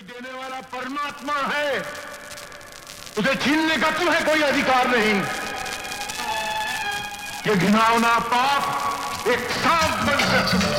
देने वाला परमात्मा है, उसे छीनने का तुम्हें कोई अधिकार नहीं। ये घिनौना पाप एक सांप बनकर